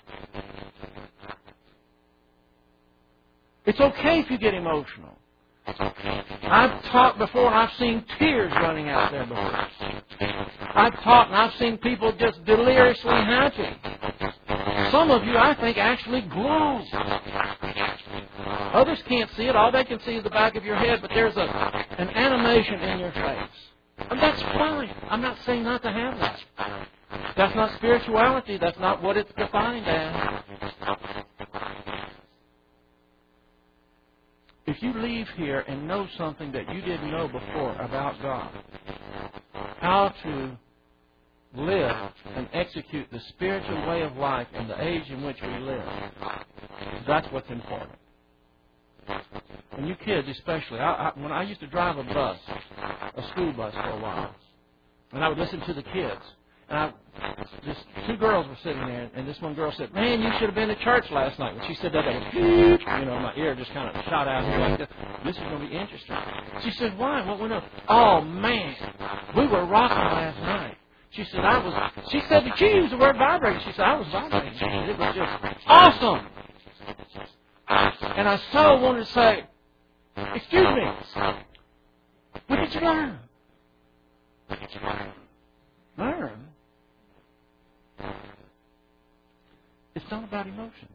It's okay if you get emotional. I've taught before and I've seen tears running out there before. I've taught and I've seen people just deliriously happy. Some of you, I think, actually glow. Others can't see it. All they can see is the back of your head, but there's a, an animation in your face. And that's fine. I'm not saying not to have that. That's not spirituality. That's not what it's defined as. If you leave here and know something that you didn't know before about God, how to live and execute the spiritual way of life in the age in which we live, that's what's important. And you kids especially, I, I, when I used to drive a bus, a school bus for a while, and I would listen to the kids, and I, this, two girls were sitting there, and this one girl said, "Man, you should have been to church last night." When she said that, I was, you know, my ear just kind of shot out here like this. This is going to be interesting. She said, "Why? What went on?" "Oh, man, we were rocking last night." She said, I was, she said that she used the word vibrating. She said, I was vibrating. It was just awesome. And I so wanted to say, excuse me, what did you learn? What did you learn? Learn? It's not about emotions.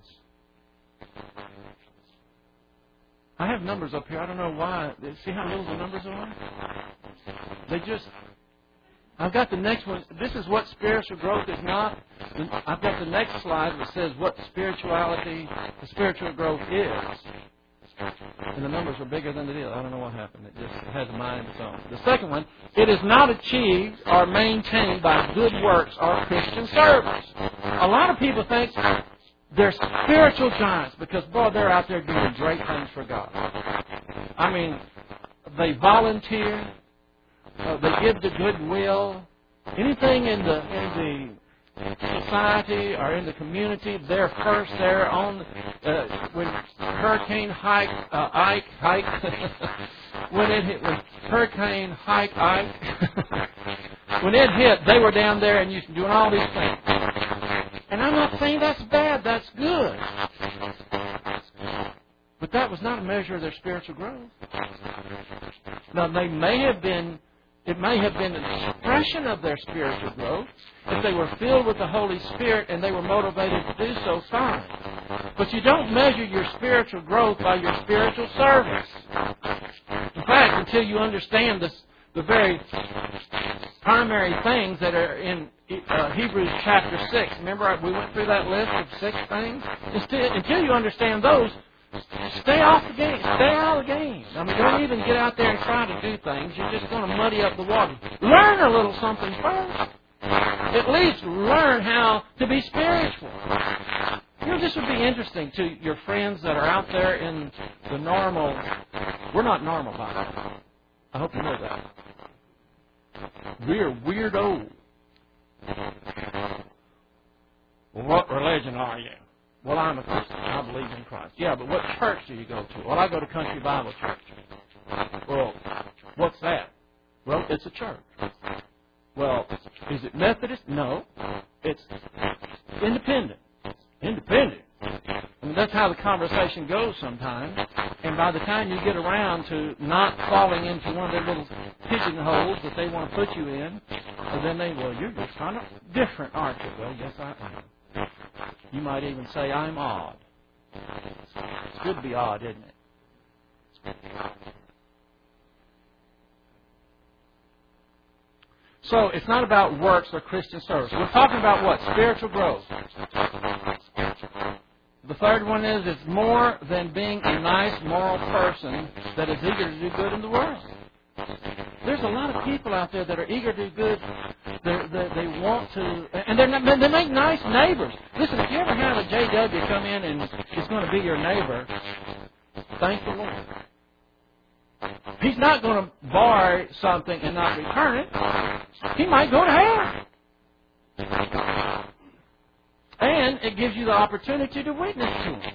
I have numbers up here. I don't know why. See how little the numbers are? They just... I've got the next one. This is what spiritual growth is not. I've got the next slide that says what spirituality, the spiritual growth is. And the numbers are bigger than it is. I don't know what happened. It just has a mind of its own. The second one, it is not achieved or maintained by good works or Christian service. A lot of people think they're spiritual giants because, boy, they're out there doing great things for God. I mean, they volunteer. Uh, they give the goodwill. Anything in the in the society or in the community, they're first there on uh, when Hurricane Hike uh, Ike Hike when it hit when Hurricane Hike Ike when it hit, they were down there and used to doing all these things. And I'm not saying that's bad. That's good. But that was not a measure of their spiritual growth. Now they may have been. It may have been an expression of their spiritual growth. If they were filled with the Holy Spirit and they were motivated to do so, fine. But you don't measure your spiritual growth by your spiritual service. In fact, until you understand this, the very primary things that are in uh, Hebrews chapter six. Remember, we went through that list of six things? Until, until you understand those, stay off the game. Stay out of the game. I mean, don't even get out there and try to do things. You're just going to muddy up the water. Learn a little something first. At least learn how to be spiritual. You know, this would be interesting to your friends that are out there in the normal. We're not normal, by the way. I hope you know that. We're weirdo. Well, what religion are you? Well, I'm a Christian. I believe in Christ. Yeah, but what church do you go to? Well, I go to Country Bible Church. Well, what's that? Well, it's a church. Well, is it Methodist? No. It's independent. Independent. I mean, that's how the conversation goes sometimes. And by the time you get around to not falling into one of their little pigeonholes that they want to put you in, well, then they, well, you're just kind of different, aren't you? Well, yes, I am. You might even say, I'm odd. It's good to be odd, isn't it? So it's not about works or Christian service. We're talking about what? Spiritual growth. The third one is it's more than being a nice, moral person that is eager to do good in the world. There's a lot of people out there that are eager to do good. They're, they they want to, and they're not, they make nice neighbors. Listen, if you ever have a J W come in and is going to be your neighbor, thank the Lord. He's not going to borrow something and not return it. He might go to hell. And it gives you the opportunity to witness to him.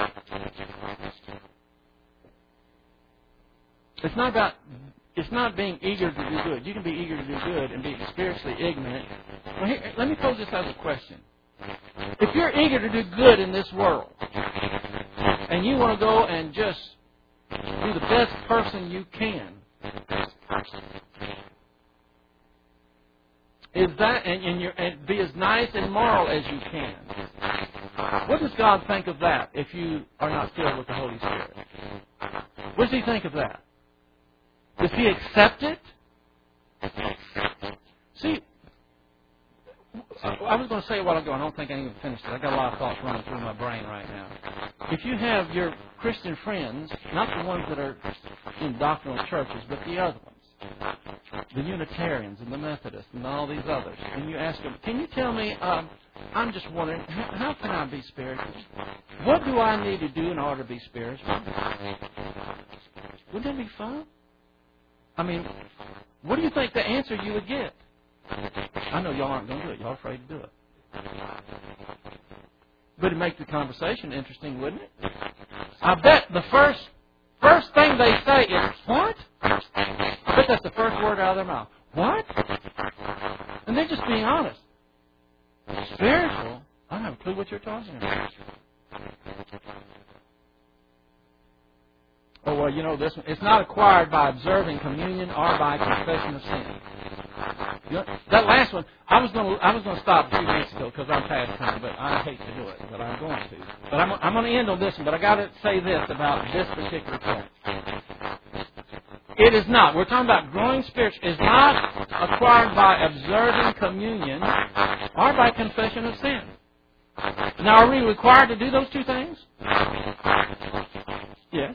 It's not about, it's not being eager to do good. You can be eager to do good and be spiritually ignorant. Well, here, let me pose this as a question. If you're eager to do good in this world, and you want to go and just be the best person you can, is that, and, and, you're, and be as nice and moral as you can. What does God think of that if you are not filled with the Holy Spirit? What does He think of that? Does He accept it? See, I was going to say a while ago, I don't think I even finished it. I got a lot of thoughts running through my brain right now. If you have your Christian friends, not the ones that are in doctrinal churches, but the other ones, the Unitarians and the Methodists and all these others, and you ask them, can you tell me, um, I'm just wondering, how, how can I be spiritual? What do I need to do in order to be spiritual? Wouldn't that be fun? I mean, what do you think the answer you would get? I know y'all aren't going to do it. Y'all are afraid to do it. But it'd make the conversation interesting, wouldn't it? I bet the first first thing they say is, what? I bet that's the first word out of their mouth. What? And they're just being honest. Spiritual? I don't have a clue what you're talking about. Oh, well, you know this one. It's not acquired by observing communion or by confession of sin. You know, that last one, I was going to I was going to stop a few minutes ago because I'm past time, but I hate to do it, but I'm going to. But I'm, I'm going to end on this one, but I got to say this about this particular point. It is not. We're talking about growing spiritually. Is not acquired by observing communion or by confession of sin. Now, are we required to do those two things? Yes.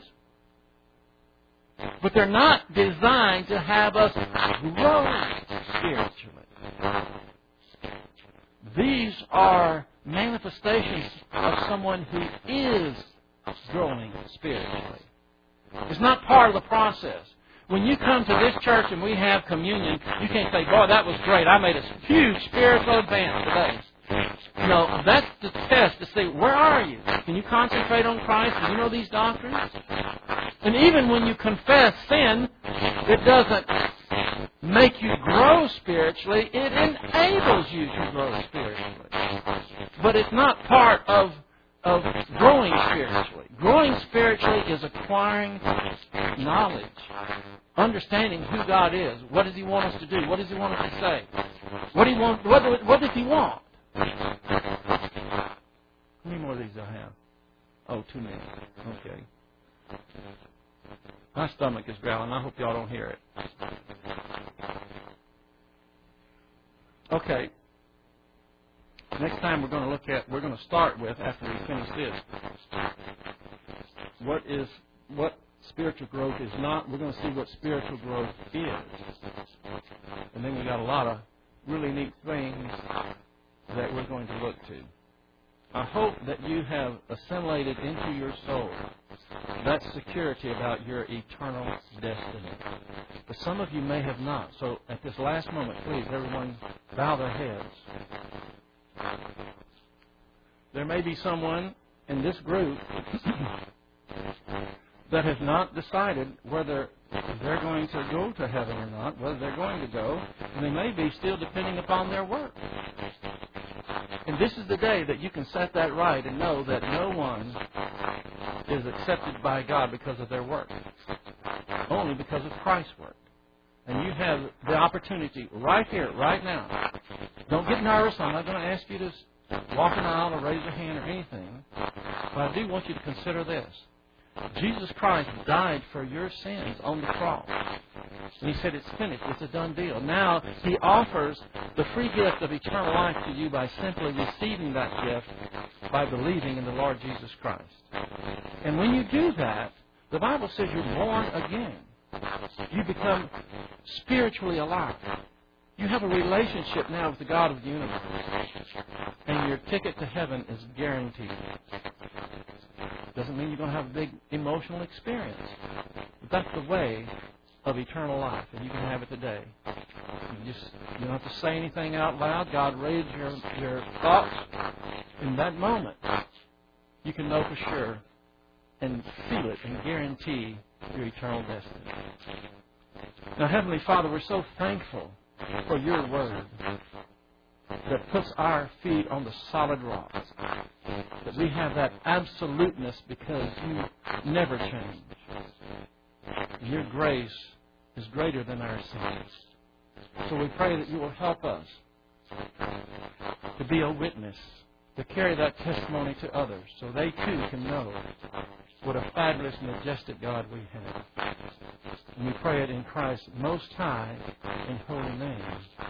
But they're not designed to have us grow spiritually. These are manifestations of someone who is growing spiritually. It's not part of the process. When you come to this church and we have communion, you can't say, boy, that was great. I made a huge spiritual advance today. No, that's the test to see, where are you? Can you concentrate on Christ? Do you know these doctrines? And even when you confess sin, it doesn't make you grow spiritually. It enables you to grow spiritually. But it's not part of, of growing spiritually. Growing spiritually is acquiring knowledge, understanding who God is. What does He want us to do? What does He want us to say? What, do he want, what, what does He want? How many more of these do I have? Oh, too many. Okay. My stomach is growling. I hope y'all don't hear it. Okay. Next time we're going to look at, we're going to start with, after we finish this, what is, what spiritual growth is not. We're going to see what spiritual growth is. And then we got a lot of really neat things that we're going to look to. I hope that you have assimilated into your soul that security about your eternal destiny. But some of you may have not. So at this last moment, please, everyone, bow their heads. There may be someone in this group that has not decided whether they're going to go to heaven or not, whether they're going to go, and they may be still depending upon their work. And this is the day that you can set that right and know that no one is accepted by God because of their work, only because of Christ's work. And you have the opportunity right here, right now. Don't get nervous. I'm not going to ask you to walk an aisle or raise a hand or anything. But I do want you to consider this. Jesus Christ died for your sins on the cross. And He said it's finished. It's a done deal. Now He offers the free gift of eternal life to you by simply receiving that gift by believing in the Lord Jesus Christ. And when you do that, the Bible says you're born again. You become spiritually alive. You have a relationship now with the God of the universe. And your ticket to heaven is guaranteed. Doesn't mean you're going to have a big emotional experience. But that's the way of eternal life, and you can have it today. You just you don't have to say anything out loud. God reads your, your thoughts. In that moment, you can know for sure and feel it and guarantee your eternal destiny. Now, Heavenly Father, we're so thankful for your word that puts our feet on the solid rock, that we have that absoluteness because you never change. Your grace is greater than our sins. So we pray that you will help us to be a witness, to carry that testimony to others so they too can know what a fabulous, majestic God we have. And we pray it in Christ's most high and holy name.